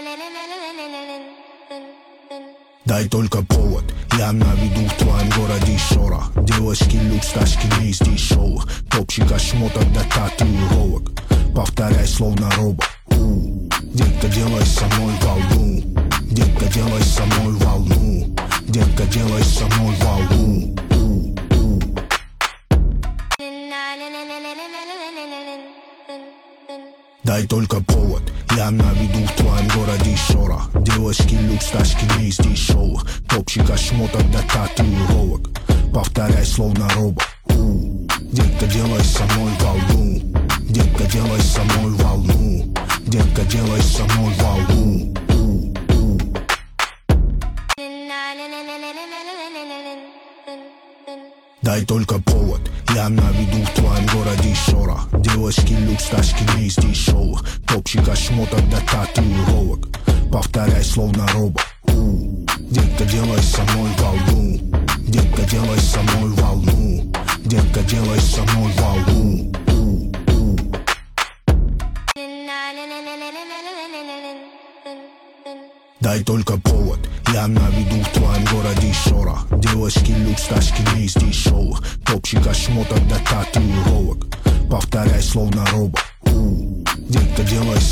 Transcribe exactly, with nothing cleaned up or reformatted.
Дай только повод, я наведу в твоем городе шорох. Девочки люкс, тачки не из дешевых. Топчика шмоток до татуировок. Повторяй словно робот. У, детка, делай со мной волну. Детка, делай со мной волну. Детка, делай со мной волну. У, у. Дай только повод, я наведу в твоем городе шорох. Девочки люкс, тачки не из дешевых. Топчика шмоток до татуировок. Повторяй словно робот. У, детка, делай со мной волну. Детка, делай со мной волну. Детка, делай со мной волну. У, у. Дай только повод, я наведу в твоем городе шорох. Девочки люкс, тачки не из дешевых. Топчика шмоток до татуировок. Повторяй словно робот. У, детка, делай со мной волну. Детка, делай со мной волну. Детка, делай со мной волну. У, у. Дай только повод, я наведу в твоем городе шорох. Девочки люкс, тачки не из дешевых. Топчика шмоток до татуировок. Повторяй словно робот. У, детка, делай